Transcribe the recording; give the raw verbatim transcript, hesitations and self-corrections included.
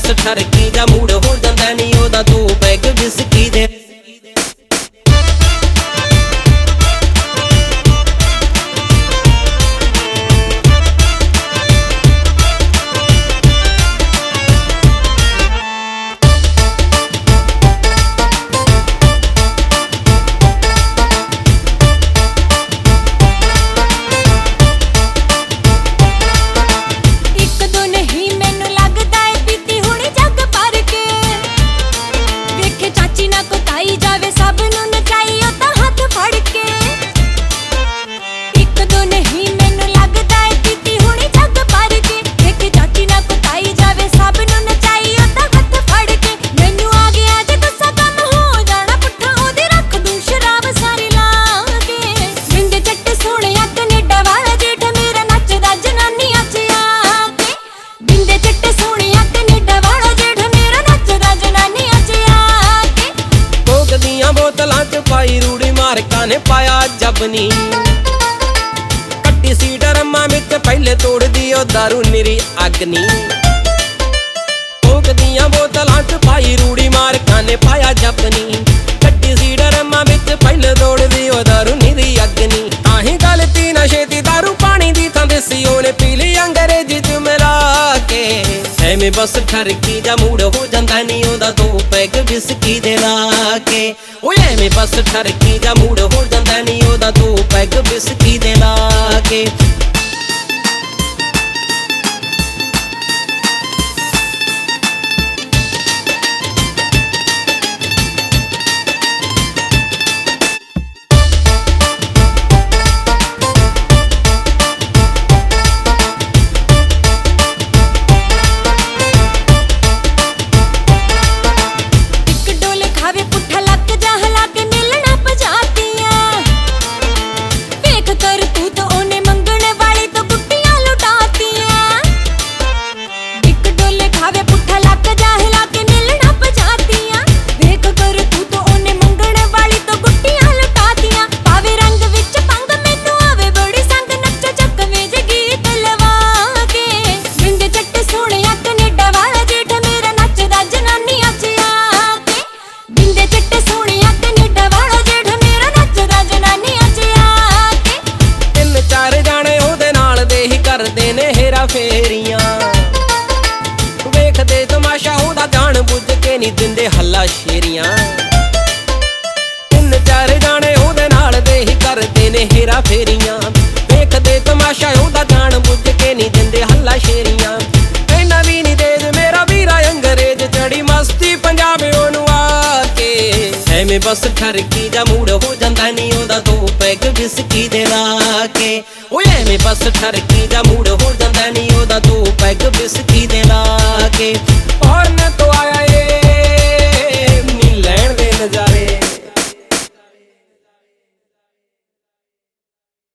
बस ठरकी जा मूड हो जांदा नी ओदा दो पैग विस्की दे। पाई रूड़ी मारका ने पाया जबनी कट्टी सी डरमा विच पहले तोड़ दियो दारू निरी अग्नि। कोक दियां बोतलां च पाई रूड़ी मारका ने पाया जबनी कट्टी सी डरमा विच पहले तोड़ दियो दारू निरी अग्नि। ताही गलती ना छेती दारू पानी दी थां देसी ओने पी ली अंग्रेजी च मिला के। एवें बस ठरकी जा मूड हो जांदा नी ओदा दो पैग विस्की दे ला के। ओए एवें बस ठरकी जा मूड हो जांदा नी ओदा दो पैग विस्की दे ला के। करदे ने हेरा फेरियां वेखदे तमाशा ओदा जान बुझ के नहीं दिंदे हल्ला शेरियां। तिन चार जाने ओदे नाल दे ही करदे ने हेरा फेरियां वेखदे तमाशा ओदा जान बुझ के नहीं दिंदे हल्ला शेरियां। कहना भी नहीं तेज मेरा वीरा अंग्रेज चढ़ी मस्ती पंजाब ओनू आके। एवें बस ठरकी जा मूड हो जांदा नी ओदा दो पैग विस्की दे ला के। ओए एवें बस ठरकी जा मूड हो जांदा नी